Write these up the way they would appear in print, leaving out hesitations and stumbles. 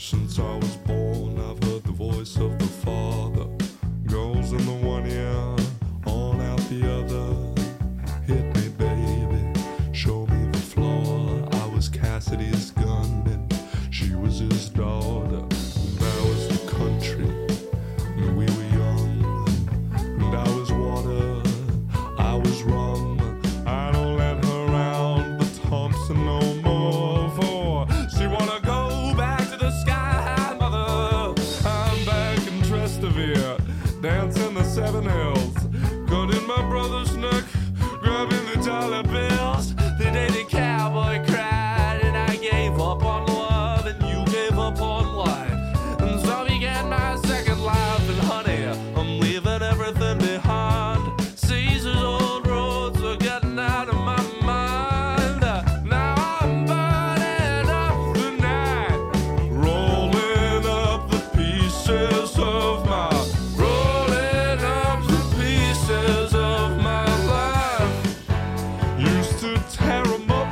Since I was born, I've heard the voice of the Father. Goes in the one ear, on out the other. Hit me, baby, show me the floor. I was Cassidy's gunman, she was his daughter. That was the country, and we were young. And I was water, I was rum. I don't let her round the Thompson no more, for she wanna go back to the sky, mother. I'm back in Trastevere, dancing the Seven Hills, cutting my brother's neck, grabbing the dollar bills. The day the cowboy cried and I gave up on love and you gave up on life, and so began my second life. And honey, I'm leaving everything behind. Caesar's old roads are getting out of my mind. Now I'm burning up the night, rolling up the pieces of my, rolling up the pieces of my life. Used to tear 'em up,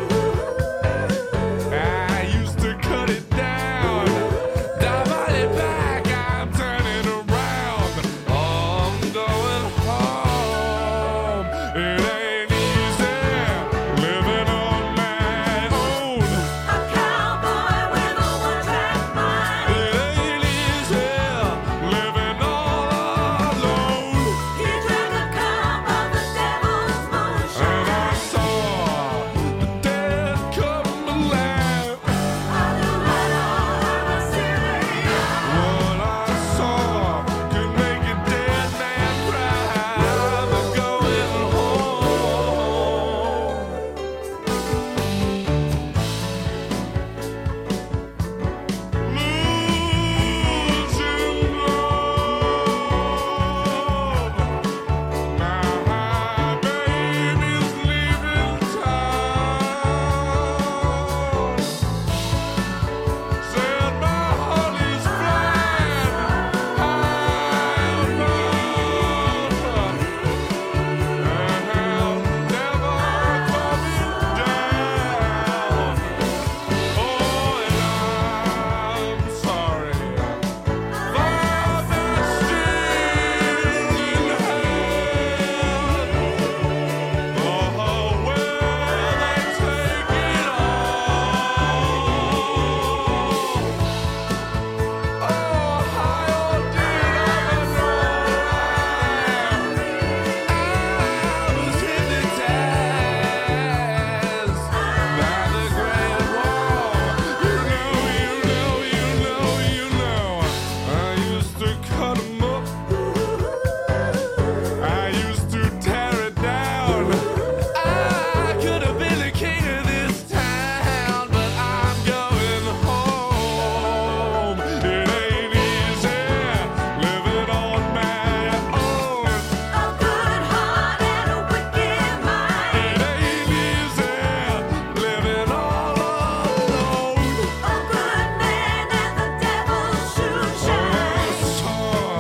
I used to cut it down. Dial it back, I'm turning around. I'm going home. It ain't easy living on my own. A cowboy with a one-track mind. It ain't easy living all alone. He drank a cup of the devil's And I moonshine. saw the dead come alive. I knew that all was serious. What I saw could make a dead man cry. I'm going home. Losing love. My baby's leaving town. Said my heart is flying high above, and I'll never coming down. Oh, and I'm sorry for the still in hell. Oh, where they take it all. Oh, high or did I know I was hypnotized by the Great Wall. You know. I used to cut 'em up, I used to tear it down. I could have been the king of this town, but I'm going home. It ain't easy living on my own. A good heart and a wicked mind. It ain't easy living all alone. A good man and the devil's shoe I shine. saw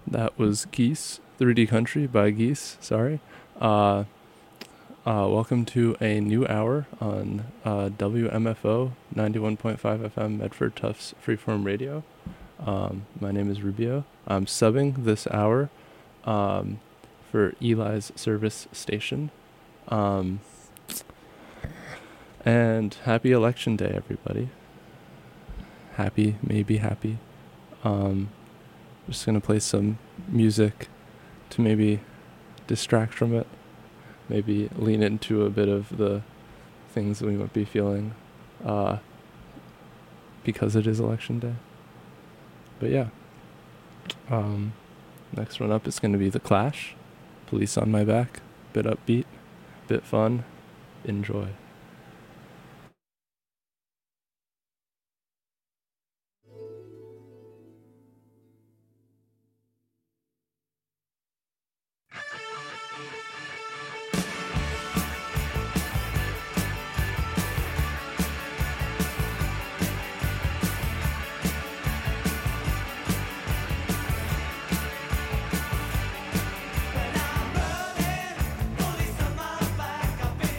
That was Geese, 3D Country by Geese, sorry. Welcome to a new hour on WMFO 91.5 FM Medford Tufts Freeform Radio. My name is Rubio. I'm subbing this hour for Eli's service station. And happy election day, everybody. Happy, maybe happy. I'm just going to play some music to maybe distract from it. Maybe lean into a bit of the things that we might be feeling because it is election day. But yeah. Next one up is going to be The Clash. Police on My Back. Bit upbeat, bit fun. Enjoy. Police on my back, I've been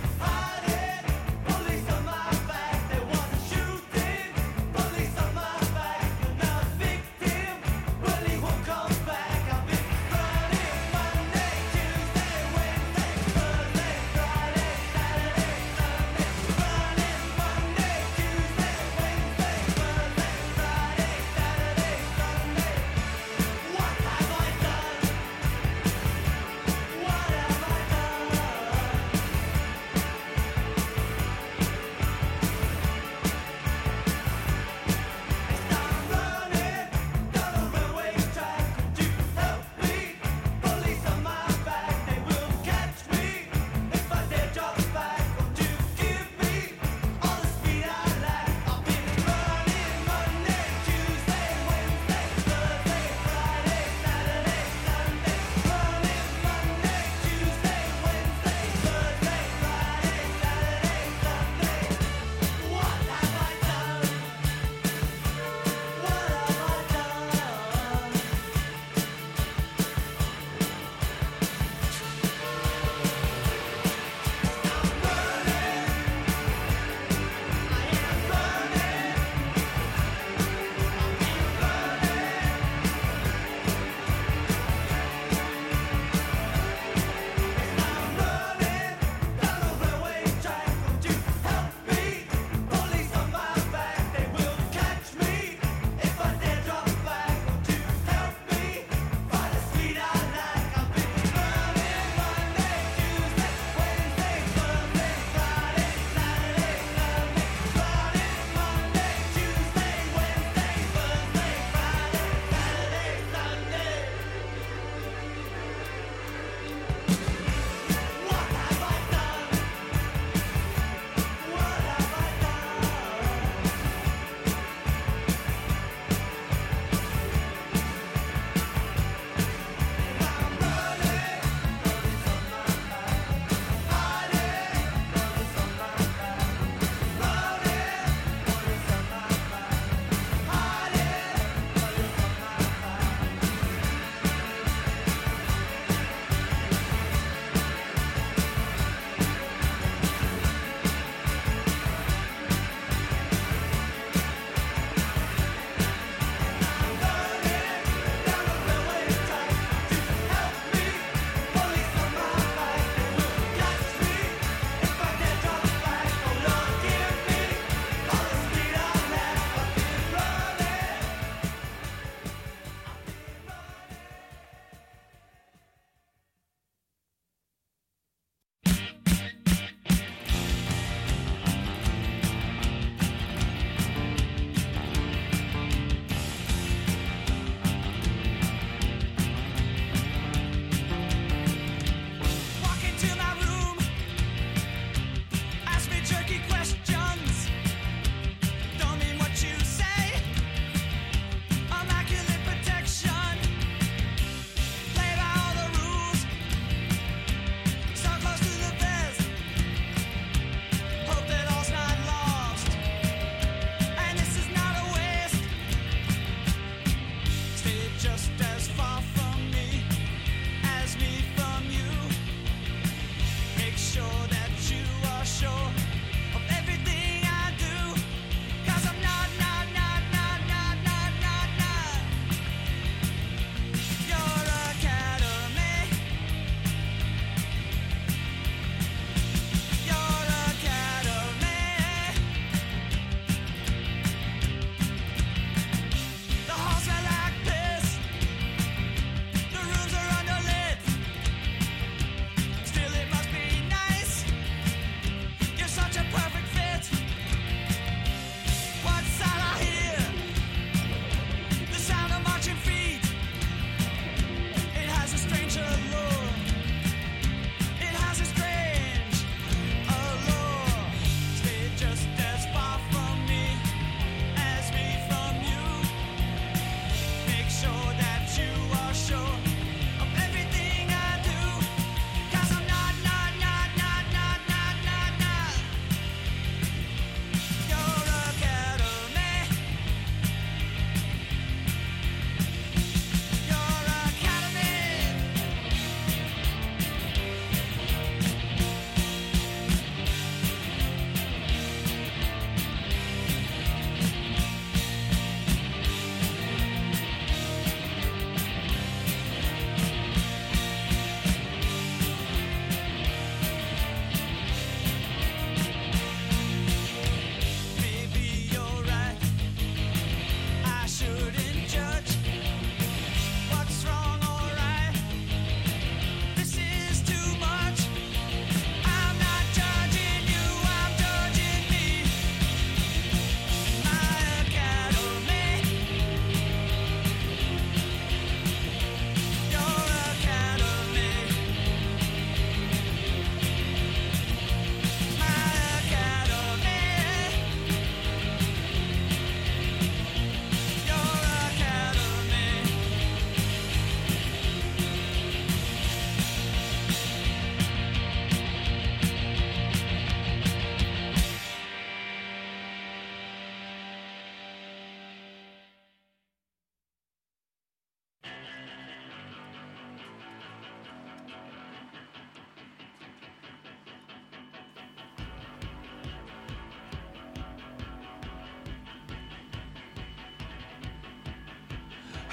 just as far from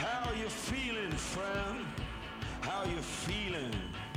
How you feeling, friend? How you feeling?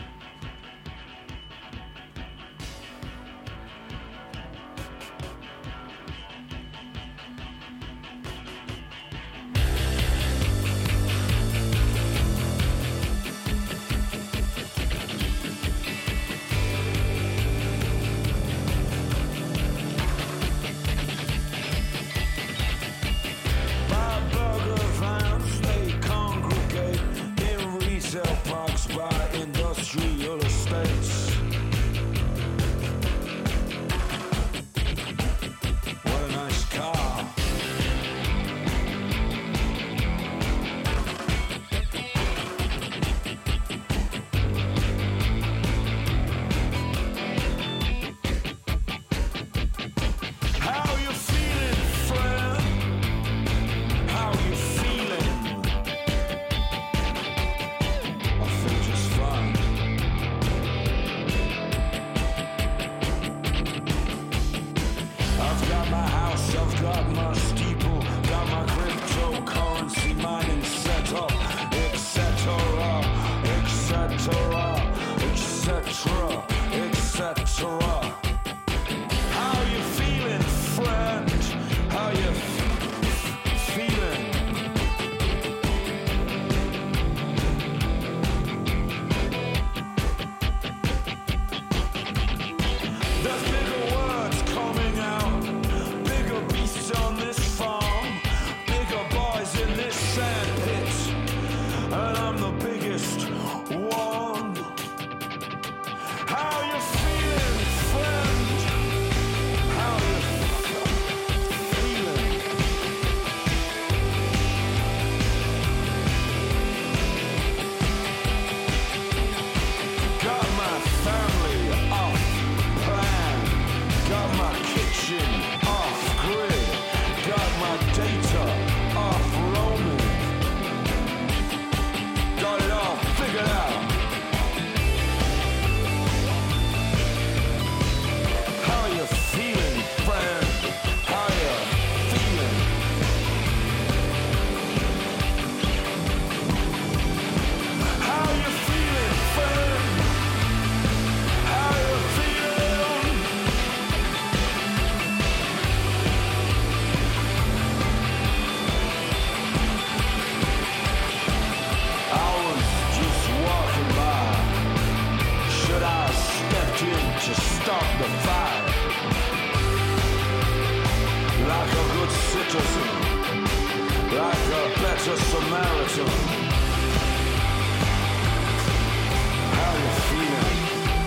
By burger vans, they congregate in retail parks by industrial estates. What a nice car. How you feeling, friend? How you feeling? I feel just fine. I've got my house, I've got my steeple, got my cryptocurrency mining set up, etc., etc., etc., etc. How you feeling, friend? How you feeling? There's bigger words coming out, bigger beasts on this farm, bigger boys in this sand pit, and I'm the biggest one. How you feeling, friend? How you feeling? Got my family off plan, got my kitchen off grid, got my data off roaming, got it all figured out. How you feeling, friend? How you feeling? How you feeling, friend? How you feeling? I was just walking by. Should I have stepped in to stop the fight? Like a good citizen, like a better Samaritan. How you feeling?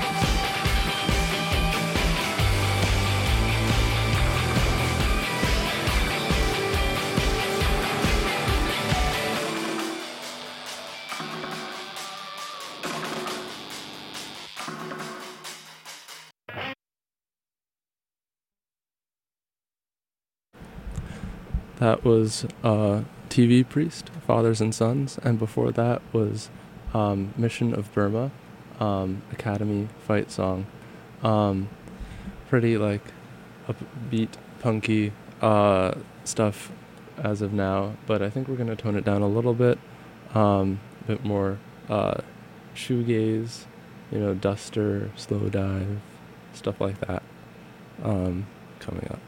That was TV Priest, Fathers and Sons, and before that was Mission of Burma, Academy fight song. Pretty like upbeat, punky stuff as of now, but I think we're gonna tone it down a little bit, bit more shoegaze, duster, slow dive, stuff like that, coming up.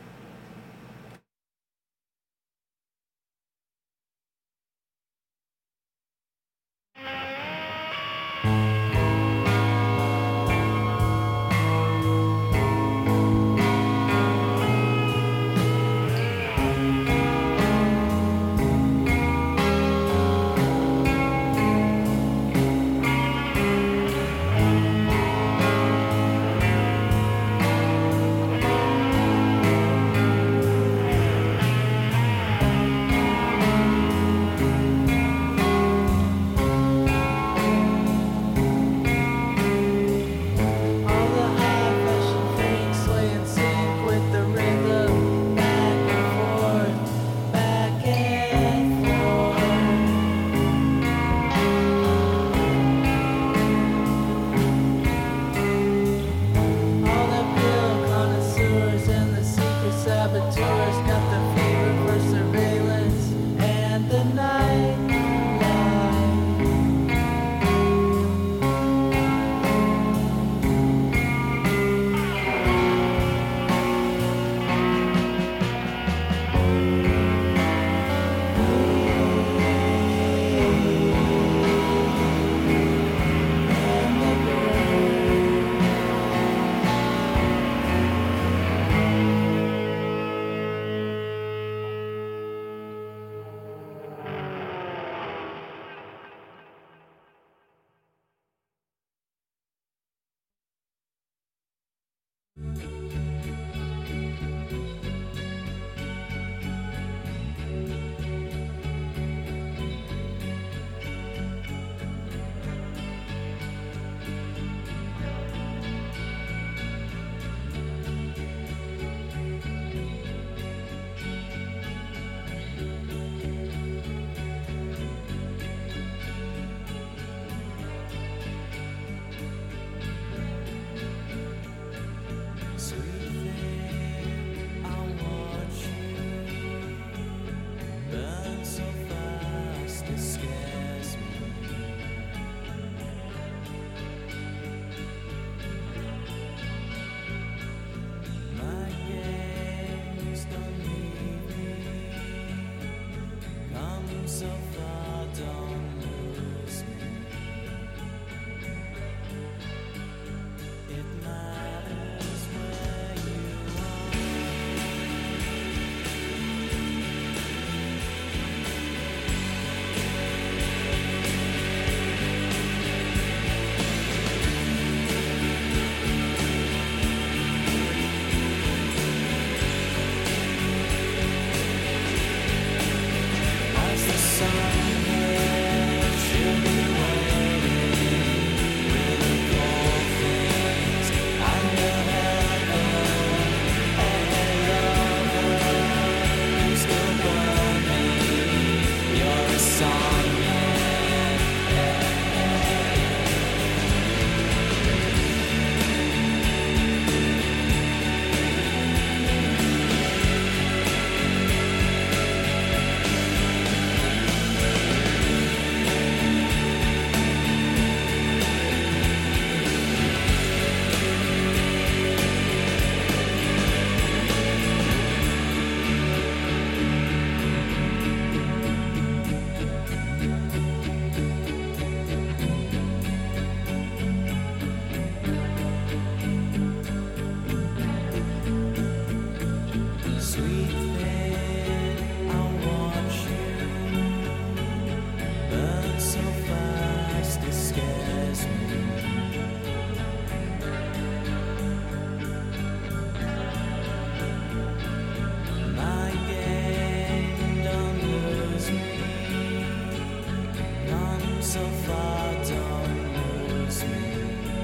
so far, don't lose me.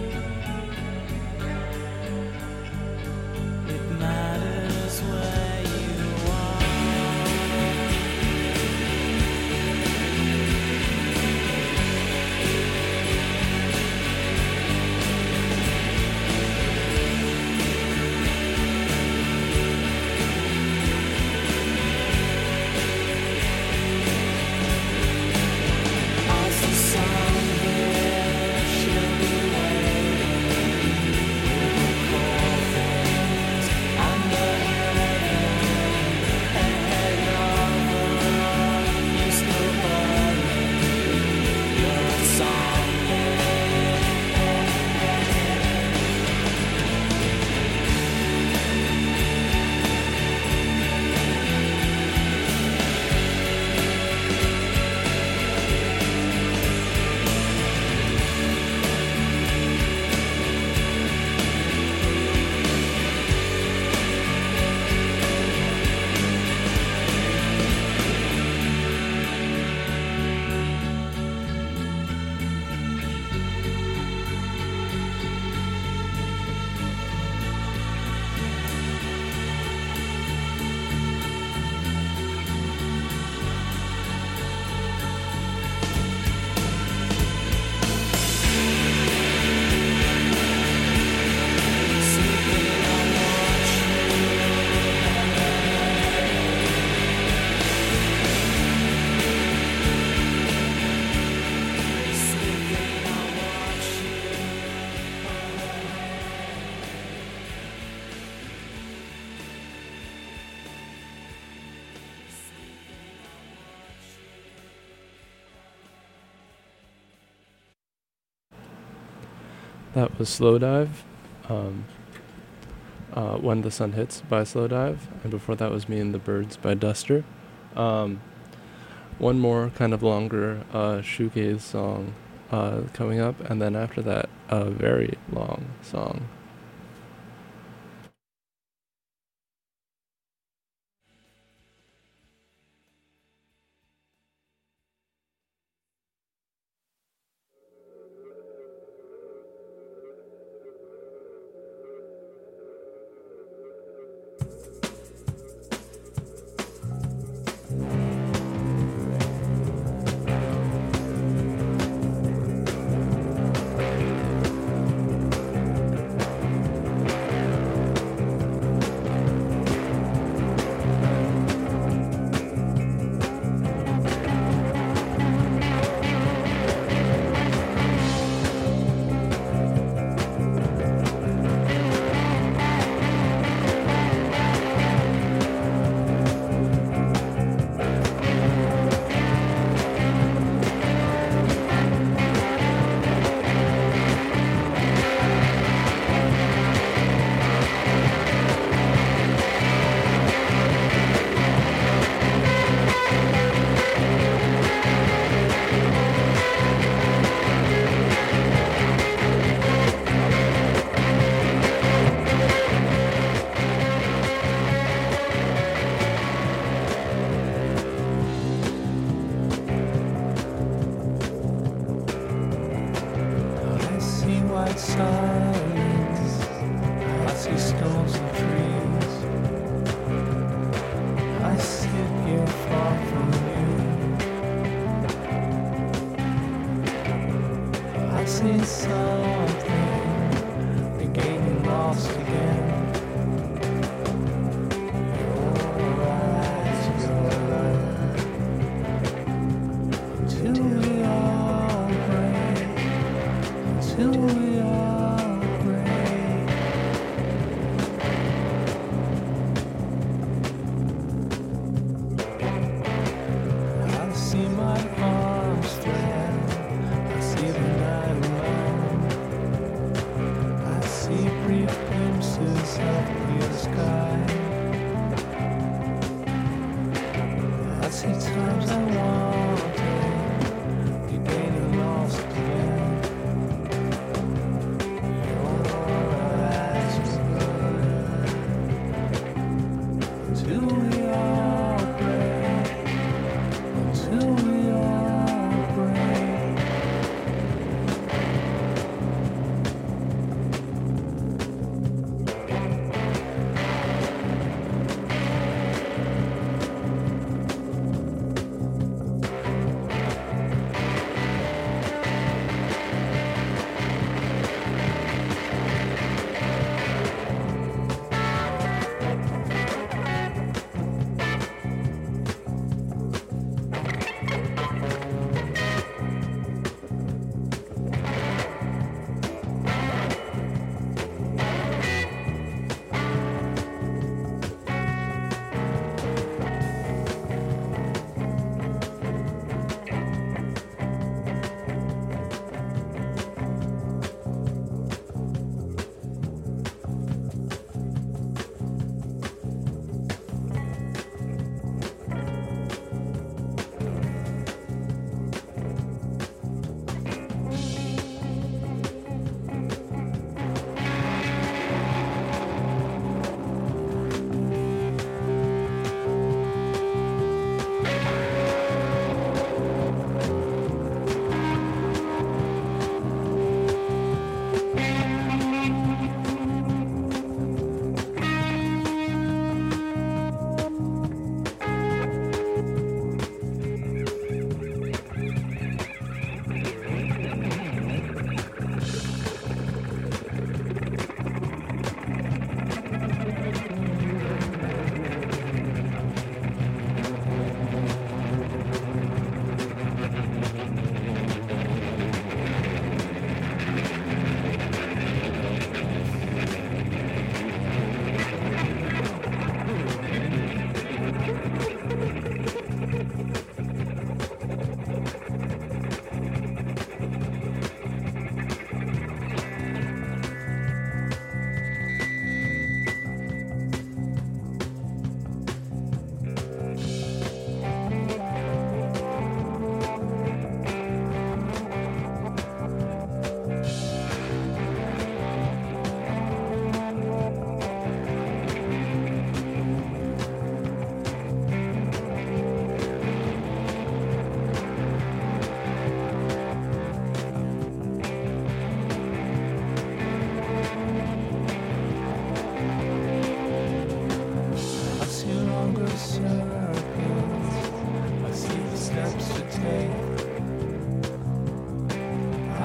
It matters where you are. As the sun here, she'll be waiting. We will call things under heaven. Ahead of her, you still burning. You're a song. That was Slow Dive, When the Sun Hits by Slow Dive, and before that was Me and the Birds by Duster. One more kind of longer shoegaze song coming up, and then after that, a very long song. I see white silence. I see stones and trees. I sit here far from you. I see something regaining lost again. Your eyes, till we all break. Till we all break. I see my arms flare. I see the night alone.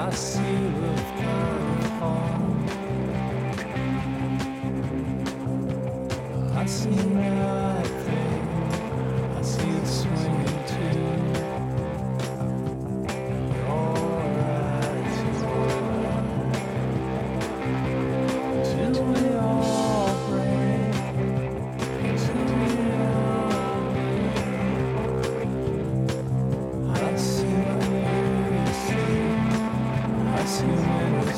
I see roof fall. I see nothing. I see it swinging too. Your eyes, till we all break. Till we all break. I see what you see. I see when you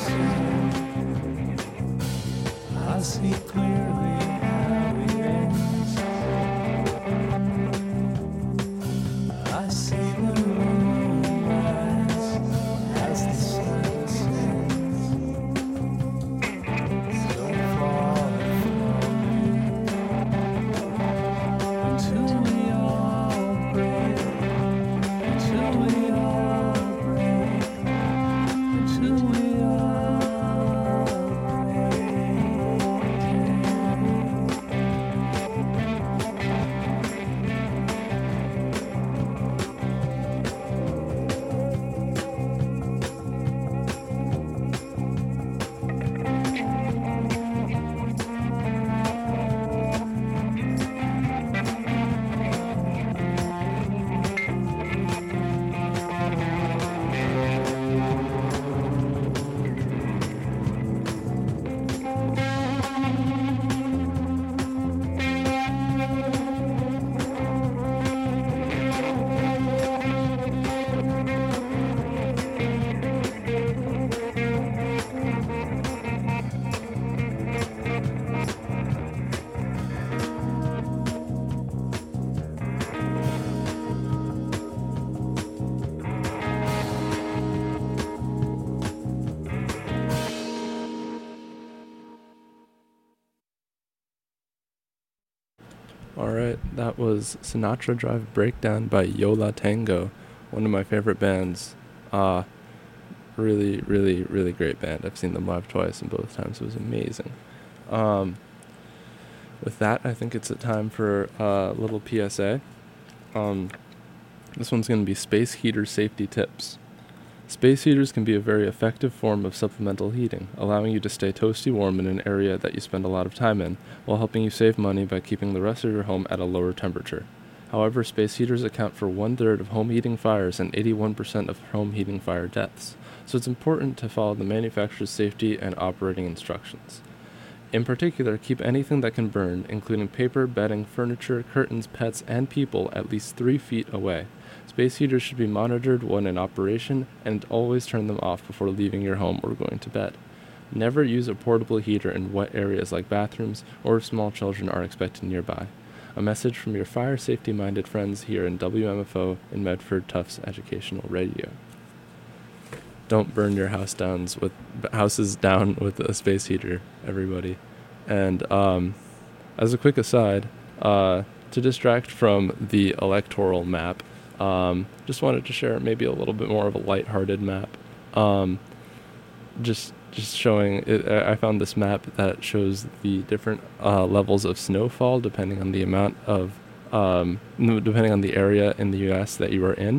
see. I see clearly how it ends. I see the moon rise as the sun sets. So far from you, until we all break. Until we all break. Until we all break. Alright, that was Sinatra Drive Breakdown by Yola Tango, one of my favorite bands. Really, really, really great band. I've seen them live twice, and both times it was amazing. With that, I think it's a time for a little PSA. This one's going to be space heater safety tips. Space heaters can be a very effective form of supplemental heating, allowing you to stay toasty warm in an area that you spend a lot of time in, while helping you save money by keeping the rest of your home at a lower temperature. However, space heaters account for 1/3 of home heating fires and 81% of home heating fire deaths, so it's important to follow the manufacturer's safety and operating instructions. In particular, keep anything that can burn, including paper, bedding, furniture, curtains, pets, and people, at least 3 feet away. Space heaters should be monitored when in operation, and always turn them off before leaving your home or going to bed. Never use a portable heater in wet areas like bathrooms or if small children are expected nearby. A message from your fire safety-minded friends here in WMFO in Medford Tufts Educational Radio. Don't burn your houses down with a space heater, everybody. And as a quick aside, to distract from the electoral map, just wanted to share maybe a little bit more of a lighthearted map. Just showing it. I found this map that shows the different levels of snowfall depending on the amount of depending on the area in the U.S. that you are in,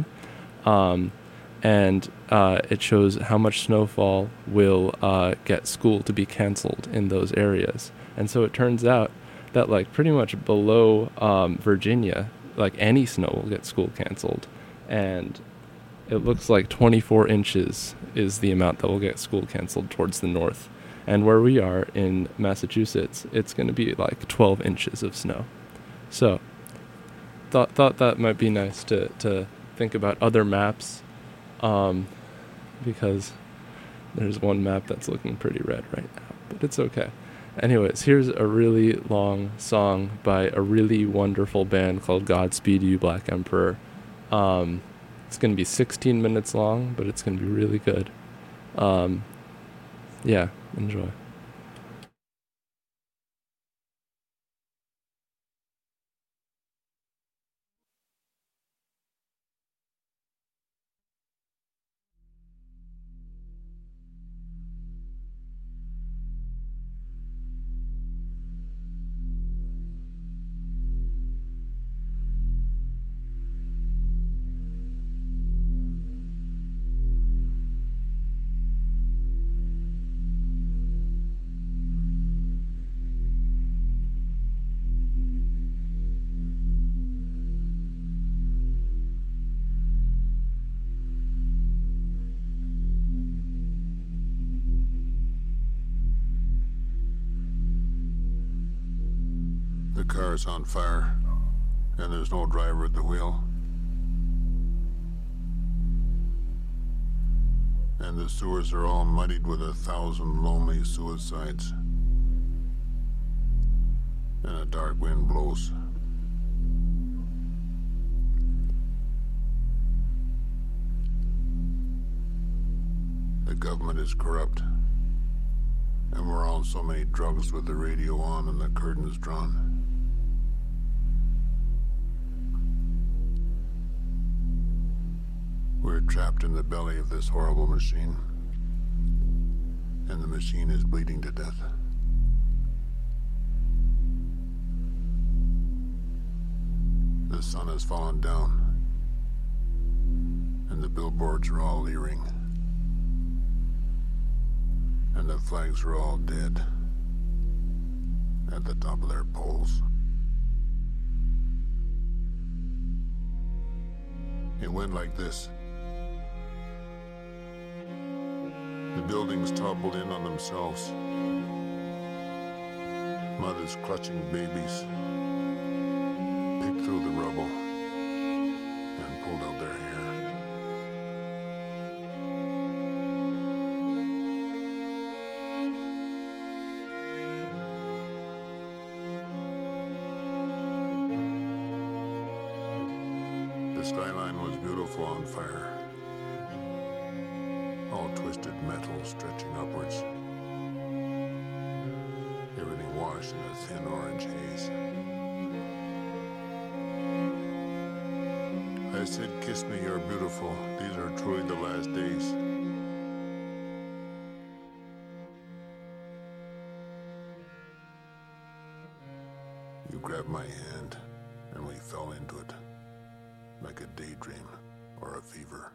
and it shows how much snowfall will get school to be canceled in those areas. And so it turns out that like pretty much below Virginia, like any snow will get school canceled, and it looks like 24 inches is the amount that will get school canceled towards the north. And where we are in Massachusetts, it's going to be like 12 inches of snow. So thought that might be nice to think about other maps, because there's one map that's looking pretty red right now, but it's okay. Anyways, here's a really long song by a really wonderful band called Godspeed You Black Emperor. It's going to be 16 minutes long, but it's going to be really good. Yeah, enjoy. car's on fire, and there's no driver at the wheel. And the sewers are all muddied with 1,000 lonely suicides. And a dark wind blows. The government is corrupt. And we're on so many drugs with the radio on and the curtains drawn. We're trapped in the belly of this horrible machine. And the machine is bleeding to death. The sun has fallen down. And the billboards are all leering. And the flags are all dead at the top of their poles. It went like this. The buildings toppled in on themselves. Mothers clutching babies picked through the rubble and pulled out their hair. The skyline was beautiful on fire. All twisted metal stretching upwards. Everything washed in a thin orange haze. I said, "Kiss me, you're beautiful. These are truly the last days." You grabbed my hand, and we fell into it, like a daydream or a fever.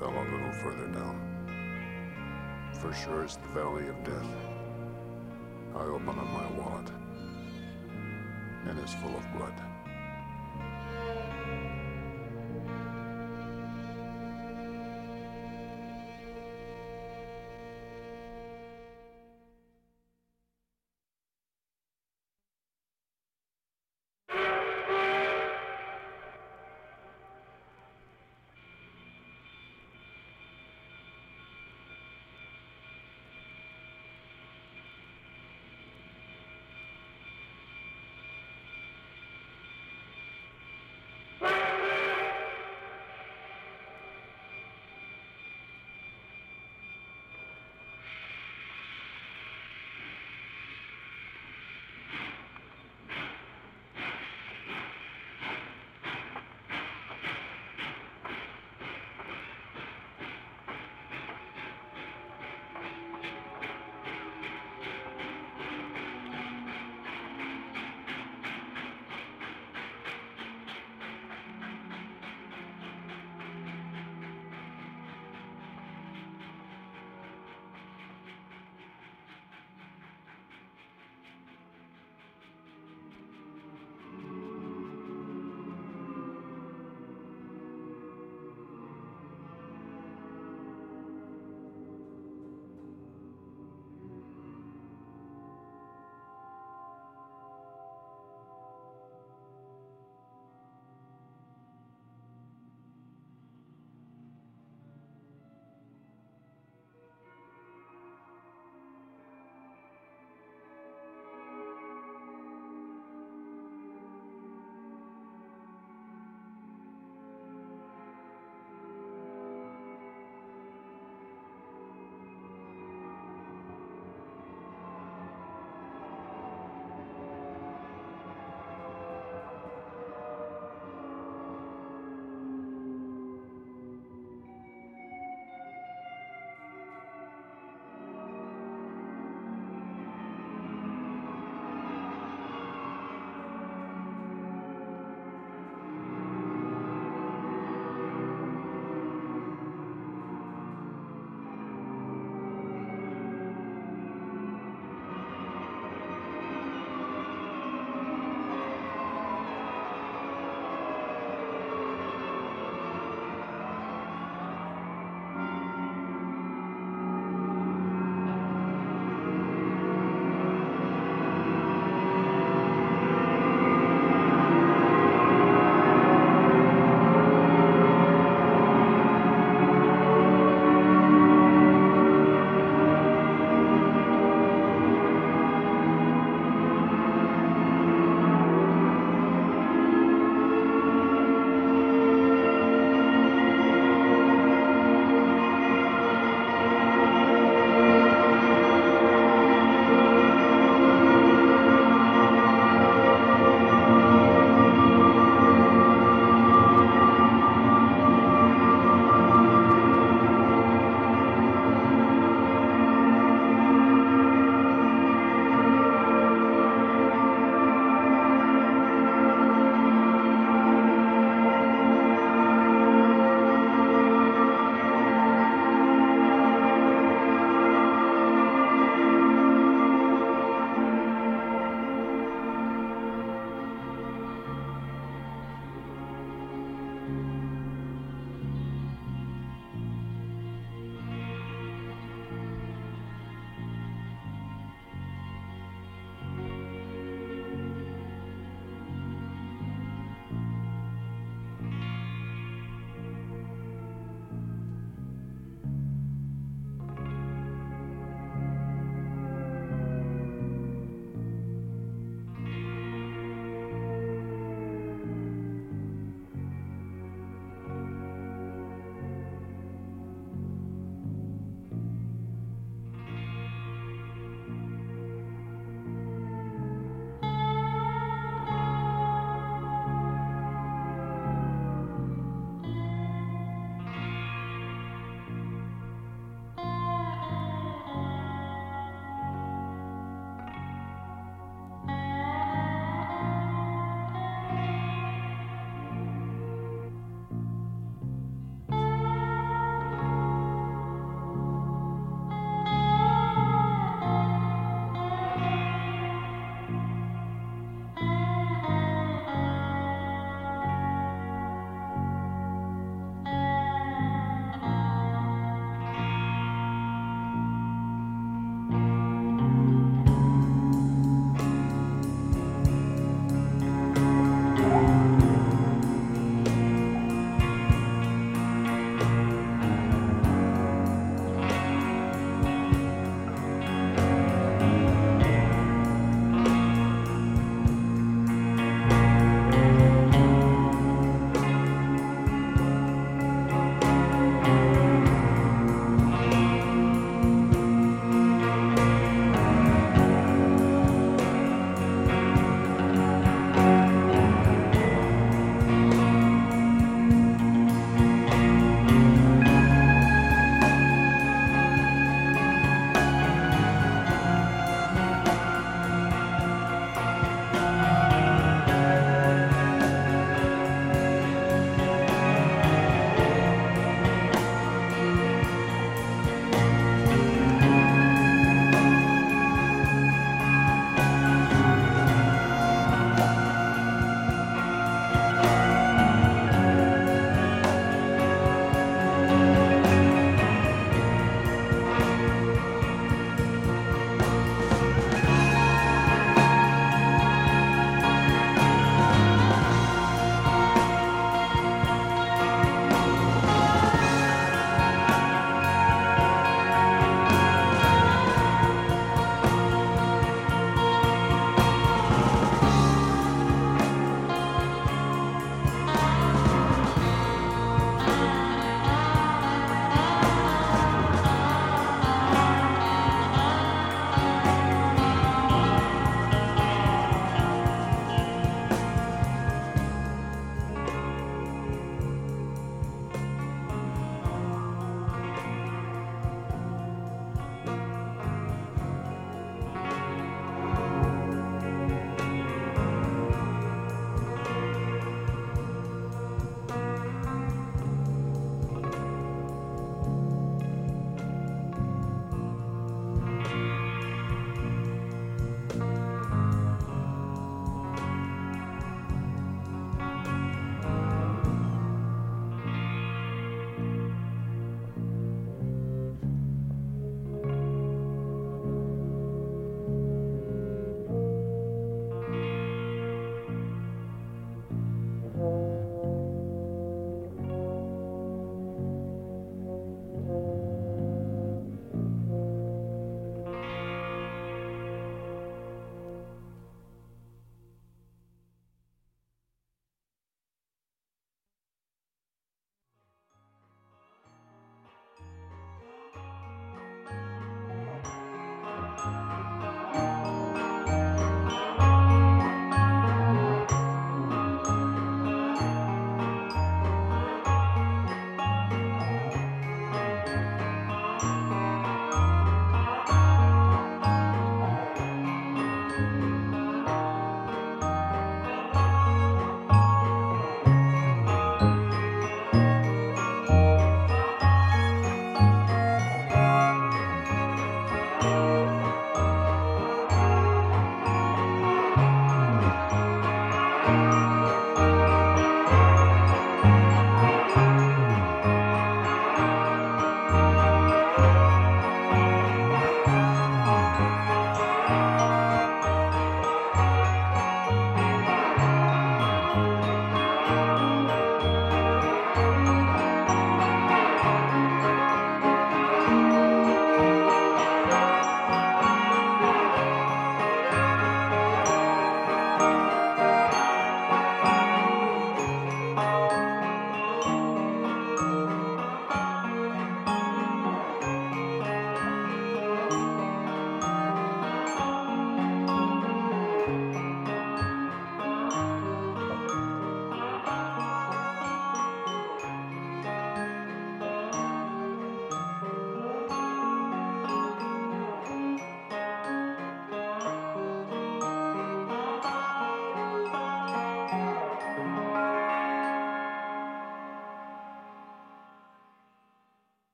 fell a little further down. For sure it's the valley of death. I open up my wallet, and it's full of blood.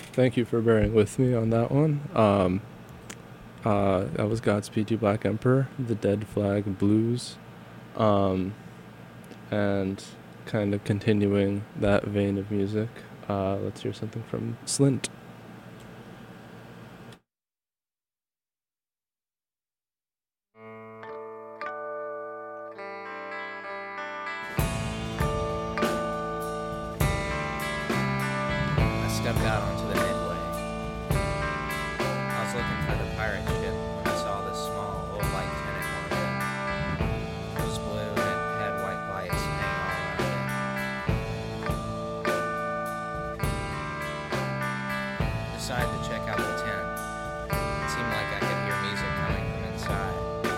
thank you for bearing with me on that one. That was Godspeed You Black Emperor, the Dead Flag Blues. And kind of continuing that vein of music, let's hear something from Slint. I stepped out onto the midway. I was looking for the pirate ship when I saw this small old light tenant market. It was blue and it had white lights hanging all around it. Decided to check out the tent. It seemed like I could hear music coming from inside.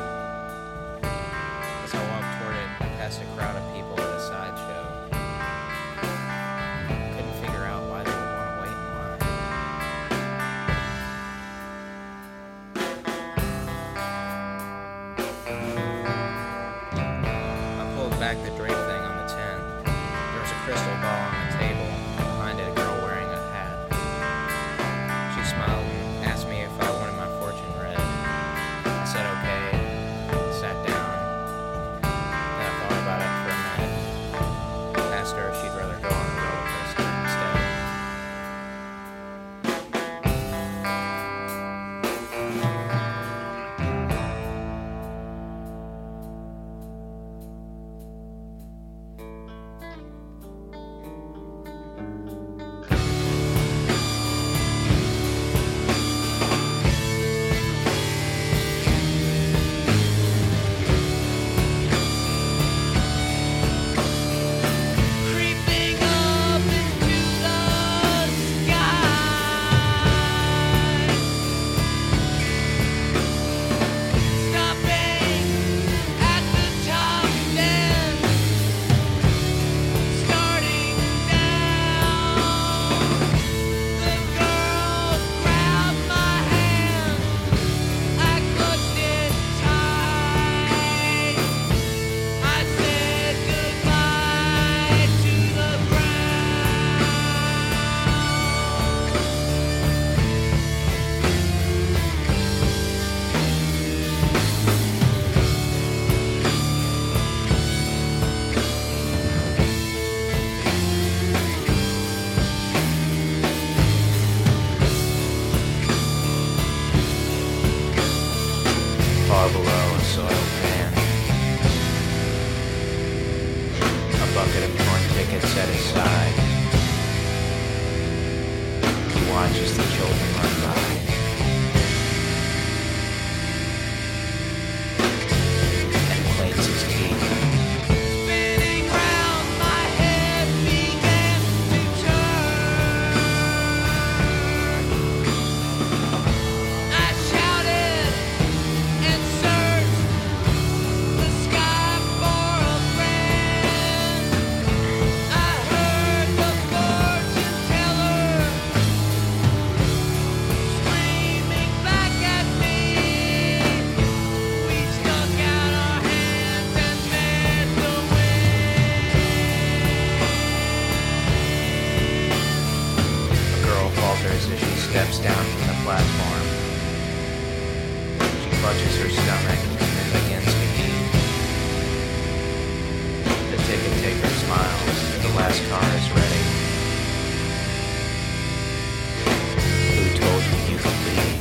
As I walked toward it, I passed a crowd of people at a sideshow. Couldn't figure out why they would want to wait in line. I pulled back the drape thing on the tent. There was a crystal ball on the table, and behind it a girl wearing a hat. She smiled and asked me if I wanted my fortune read. I said okay, sat down. Then I thought about it for a minute. Asked her if she'd rather go on the roller coaster instead. Creeping up into the sky, stopping at the top, then starting down. The girl grabbed my hand, I clutched it tight. I said goodbye to the ground. Far below a soiled pan. A bucket of torn tickets set aside. He watches the children run by. And plates his teeth. Spinning round, my head began to turn. I shouted and searched the sky for a friend. I heard the fortune teller screaming back at me. We stuck out our hands and met the A girl falters as she steps down from the platform. She clutches her stomach and begins to eat. The ticket taker smiles. The last car is ready. Who told you you could leave?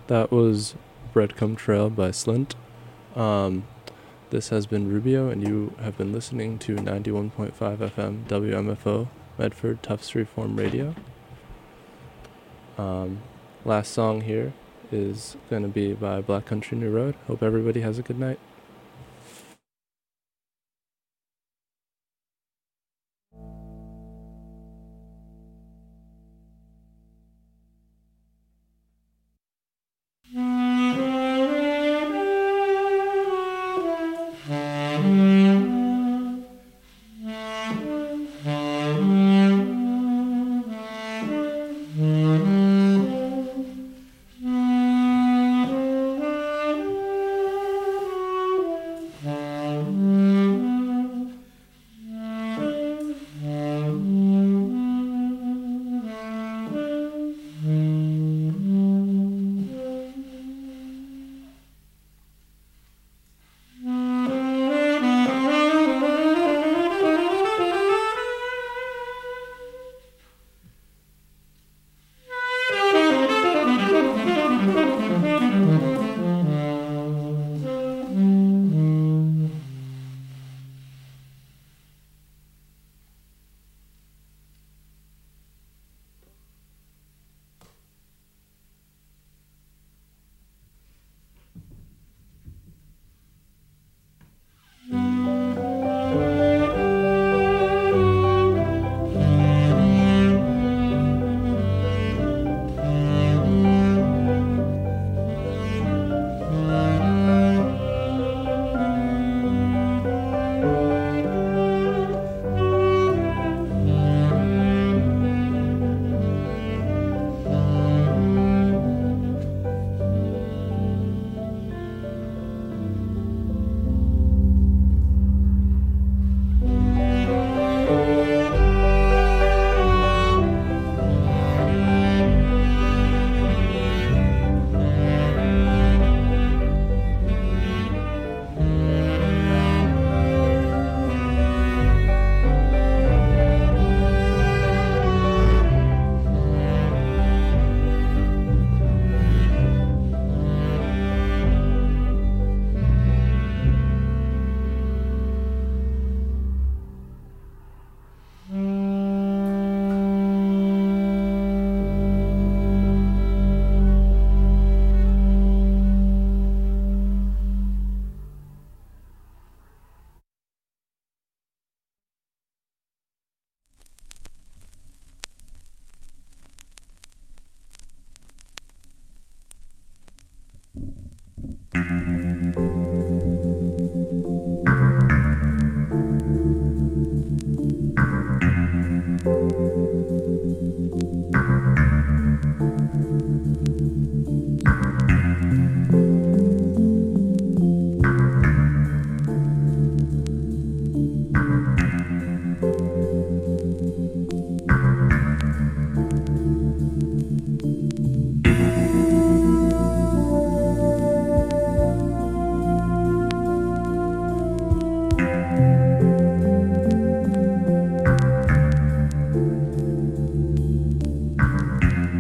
That was Breadcrumb Trail by Slint. This has been Rubio, and you have been listening to 91.5 FM WMFO, Medford Tufts Reform Radio. Last song here is going to be by Black Country New Road. Hope everybody has a good night.